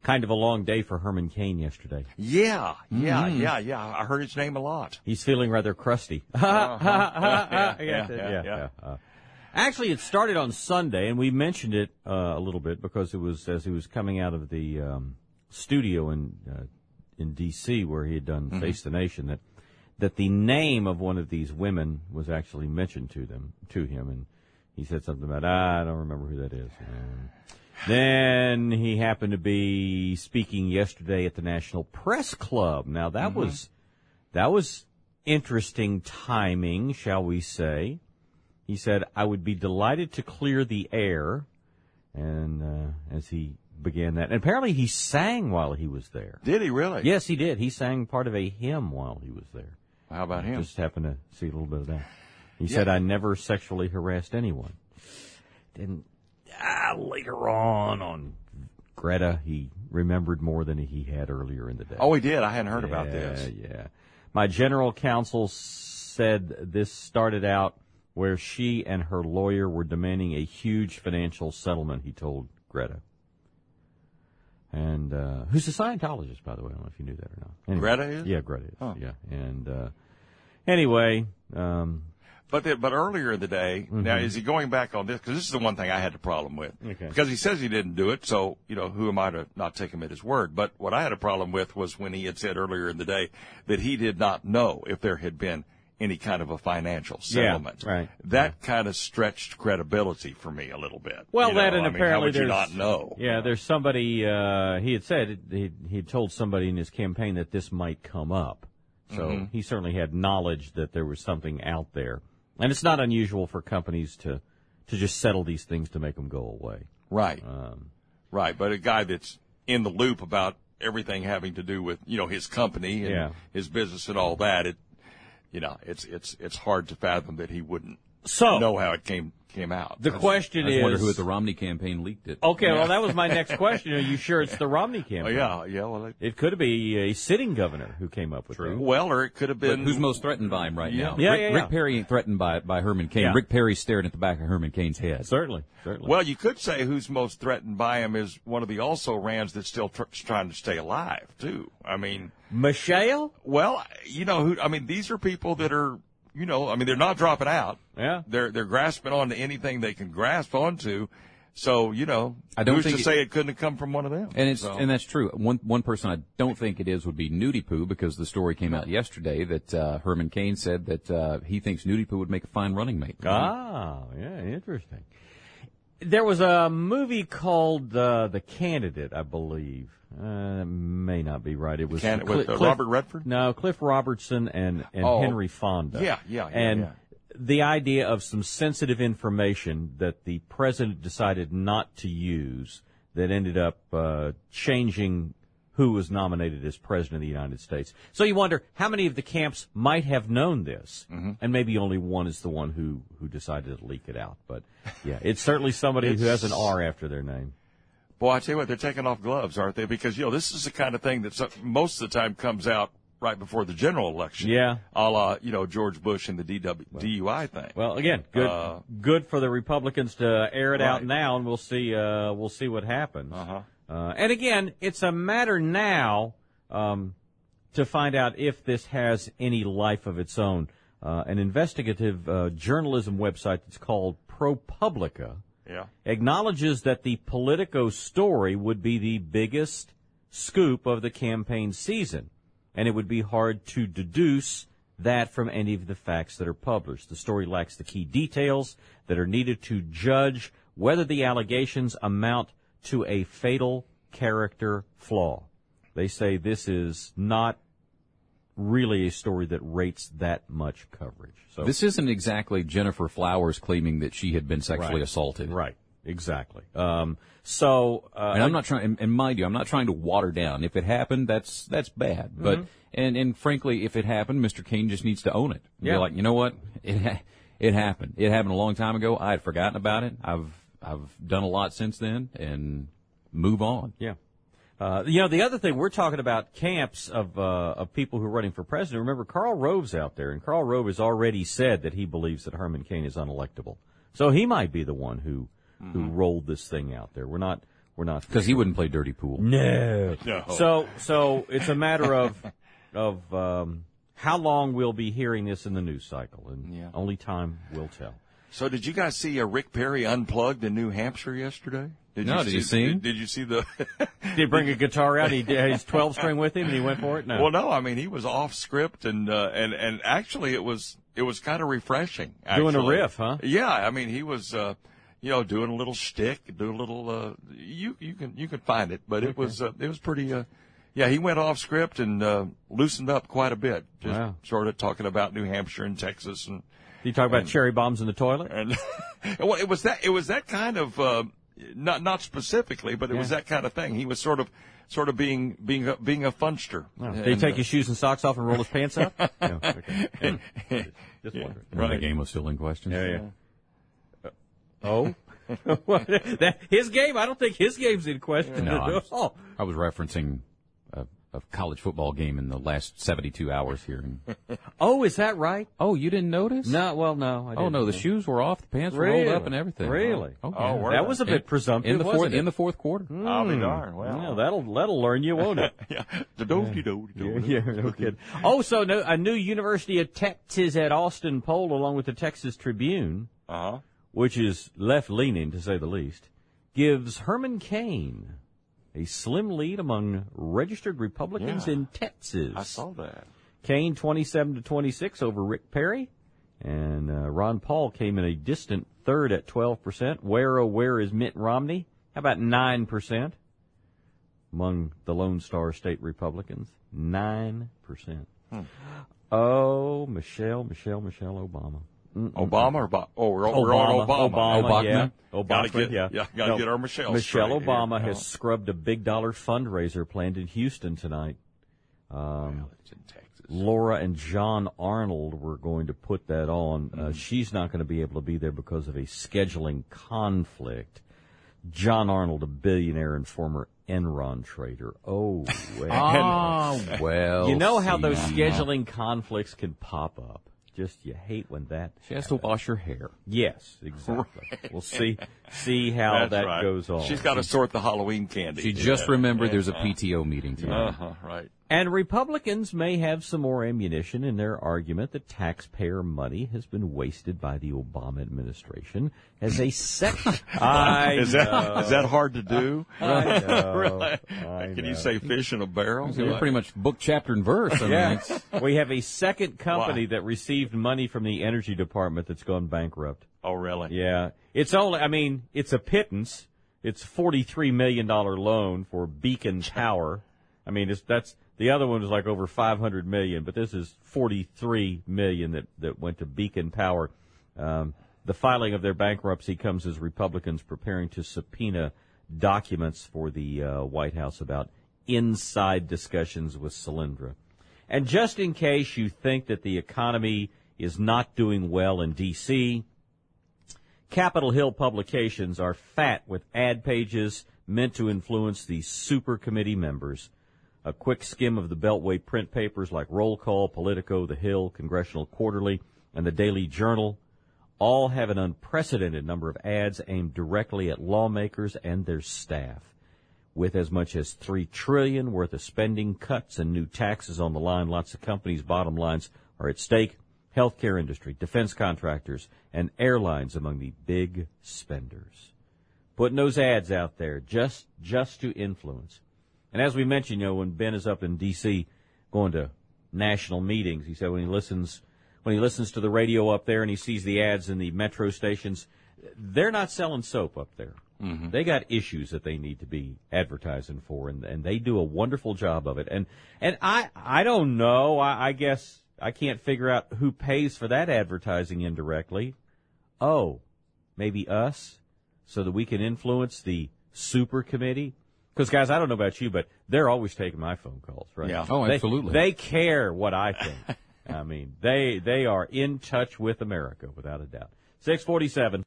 Kind of a long day for Herman Cain yesterday. Yeah. I heard his name a lot. He's feeling rather crusty. Actually, it started on Sunday, and we mentioned it a little bit because it was as he was coming out of the studio in D.C. where he had done Face the Nation that the name of one of these women was actually mentioned to him, and he said something about, I don't remember who that is. Then he happened to be speaking yesterday at the National Press Club. Now that was interesting timing, shall we say. He said, I would be delighted to clear the air, and as he began that. And apparently he sang while he was there. Did he really? Yes, he did. He sang part of a hymn while he was there. How about him? Just happened to see a little bit of that. He said, I never sexually harassed anyone. And later on Greta, he remembered more than he had earlier in the day. Oh, he did? I hadn't heard about this. Yeah. My general counsel said this started out where she and her lawyer were demanding a huge financial settlement, he told Greta. And who's a Scientologist, by the way. I don't know if you knew that or not. Anyway, Greta is? Yeah, Greta is. Oh. Yeah. And anyway. But earlier in the day, now is he going back on this? Because this is the one thing I had a problem with. Okay. Because he says he didn't do it, so, who am I to not take him at his word? But what I had a problem with was when he had said earlier in the day that he did not know if there had been any kind of a financial settlement. Yeah, right. That kind of stretched credibility for me a little bit. Well, apparently how would you there's not know? Yeah, there's somebody, he had said, he had told somebody in his campaign that this might come up. So he certainly had knowledge that there was something out there. And it's not unusual for companies to just settle these things to make them go away. Right. Right. But a guy that's in the loop about everything having to do with, his company and his business and all that, it's hard to fathom that he wouldn't know how it came out. The question is, I wonder who at the Romney campaign leaked it. Okay, well, that was my next question. Are you sure it's the Romney campaign? Oh, yeah. Well, it could be a sitting governor who came up with it. Well, or it could have been. But who's most threatened by him right now? Rick Perry ain't threatened by Herman Cain. Yeah. Rick Perry's staring at the back of Herman Cain's head. Certainly. Well, you could say who's most threatened by him is one of the also-rans that's still trying to stay alive, too. I mean. Michelle? Well, these are people that are. They're not dropping out. Yeah. They're grasping onto anything they can grasp onto. So, I don't who's think to say it couldn't have come from one of them? And that's true. One person I don't think it is would be Nudie Poo, because the story came out yesterday that Herman Cain said that he thinks Nudie Poo would make a fine running mate. Ah, yeah, interesting. There was a movie called The Candidate, I believe. May not be right. It was with Robert Redford? No, Cliff Robertson and Henry Fonda. Yeah. And the idea of some sensitive information that the president decided not to use that ended up changing who was nominated as president of the United States. So you wonder how many of the camps might have known this, and maybe only one is the one who decided to leak it out. But, yeah, it's certainly somebody who has an R after their name. Boy, I tell you what, they're taking off gloves, aren't they? Because, this is the kind of thing that most of the time comes out right before the general election. Yeah. A la, George Bush and the DUI thing. Well, again, good for the Republicans to air it out now, and we'll see what happens. And again, it's a matter now to find out if this has any life of its own. An investigative journalism website that's called ProPublica acknowledges that the Politico story would be the biggest scoop of the campaign season, and it would be hard to deduce that from any of the facts that are published. The story lacks the key details that are needed to judge whether the allegations amount to a fatal character flaw. They say this is not really a story that rates that much coverage. So this isn't exactly Jennifer Flowers claiming that she had been sexually assaulted. Right. Exactly. And I'm not trying, and mind you, I'm not trying to water down. If it happened, that's bad. But, and frankly, if it happened, Mr. Cain just needs to own it. Yeah. Be like, you know what? It happened. It happened a long time ago. I had forgotten about it. I've done a lot since then, and move on. Yeah. The other thing, we're talking about camps of people who are running for president. Remember, Karl Rove's out there, and Karl Rove has already said that he believes that Herman Cain is unelectable. So he might be the one who rolled this thing out there. We're we're not. Because he wouldn't play dirty pool. No. So it's a matter of how long we'll be hearing this in the news cycle, and only time will tell. So did you guys see Rick Perry unplugged in New Hampshire yesterday? Did you see him? Did you see the? Did he bring a guitar out? He had his 12-string with him, and he went for it. No. Well, no. I mean, he was off script, and actually, it was kind of refreshing. Actually. Doing a riff, huh? Yeah. I mean, he was, doing a little shtick, doing a little. You can find it, but it was pretty. He went off script and loosened up quite a bit. Just sort of talking about New Hampshire and Texas and. Did you talk about cherry bombs in the toilet? And well, it was that kind of not specifically, but it was that kind of thing. He was sort of being a funster. Oh. Did he take his shoes and socks off and roll his pants up? No, okay. Just wondering. Right. The game was still in question. Oh. His game? I don't think his game's in question. No, I was referencing a college football game in the last 72 hours here. Oh, is that right? Oh, you didn't notice? No, well, no. I didn't. Oh, no, the shoes were off, the pants were rolled up and everything. Really? Oh, okay. Oh, that was a bit presumptive, wasn't it? In the fourth quarter. I'll be darned. Well, that'll learn you, won't it? Yeah. No kidding. Oh, so a new University of Texas at Austin poll, along with the Texas Tribune, which is left-leaning, to say the least, gives Herman Cain a slim lead among registered Republicans in Texas. I saw that. Cain 27-26 over Rick Perry, and Ron Paul came in a distant third at 12%. Where is Mitt Romney? How about 9% among the Lone Star State Republicans? 9%. Oh, Michelle Obama. Obama we're on Obama. Yeah. Gotta get our Michelle Obama here. has scrubbed a big dollar fundraiser planned in Houston tonight. It's in Texas. Laura and John Arnold were going to put that on. She's not going to be able to be there because of a scheduling conflict. John Arnold, a billionaire and former Enron trader. Oh, well. Well. You know how those scheduling conflicts can pop up. Just you hate when that. She has to wash her hair. Yes, exactly. We'll see how that goes on. She's got to sort the Halloween candy. She just remembered there's a PTO meeting tonight. Right. And Republicans may have some more ammunition in their argument that taxpayer money has been wasted by the Obama administration as a second. Is that hard to do? I know. Really? I Can know. you say fish in a barrel? So we're pretty much book, chapter, and verse. I mean, We have a second company that received money from the Energy Department that's gone bankrupt. Oh, really? Yeah. It's a pittance. It's $43 million loan for Beacon Power. I mean, the other one was like over $500 million, but this is $43 million that went to Beacon Power. The filing of their bankruptcy comes as Republicans preparing to subpoena documents for the White House about inside discussions with Solyndra. And just in case you think that the economy is not doing well in D.C., Capitol Hill publications are fat with ad pages meant to influence the super committee members. A quick skim of the Beltway print papers like Roll Call, Politico, The Hill, Congressional Quarterly, and the Daily Journal all have an unprecedented number of ads aimed directly at lawmakers and their staff. With as much as $3 trillion worth of spending cuts and new taxes on the line, lots of companies' bottom lines are at stake. Healthcare industry, defense contractors, and airlines among the big spenders. Putting those ads out there just to influence. And as we mentioned, when Ben is up in D.C. going to national meetings, he said when he listens to the radio up there and he sees the ads in the metro stations, they're not selling soap up there. Mm-hmm. They got issues that they need to be advertising for, and they do a wonderful job of it. And I don't know. I guess I can't figure out who pays for that advertising indirectly. Oh, maybe us, so that we can influence the super committee. Because, guys, I don't know about you, but they're always taking my phone calls, right? Yeah. Oh, absolutely. They care what I think. I mean, they are in touch with America, without a doubt. 647.